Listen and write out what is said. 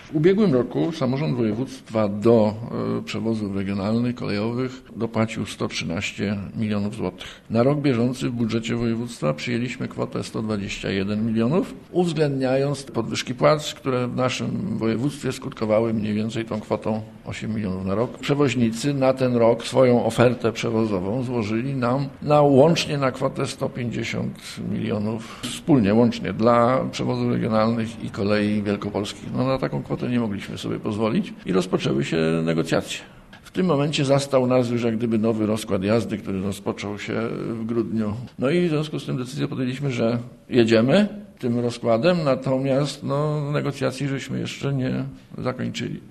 W ubiegłym roku samorząd województwa do przewozów regionalnych, kolejowych dopłacił 113 milionów złotych. Na rok bieżący w budżecie województwa przyjęliśmy kwotę 121 milionów, uwzględniając podwyżki płac, które w naszym województwie skutkowały mniej więcej tą kwotą 8 milionów na rok. Przewoźnicy na ten rok swoją ofertę przewozową złożyli nam łącznie na kwotę 150 milionów wspólnie, łącznie dla przewozów regionalnych i kolei wielkopolskich. Na taką kwotę nie mogliśmy sobie pozwolić i rozpoczęły się negocjacje. W tym momencie zastał nas już jak gdyby nowy rozkład jazdy, który rozpoczął się w grudniu. I w związku z tym decyzję podjęliśmy, że jedziemy tym rozkładem, natomiast negocjacji żeśmy jeszcze nie zakończyli.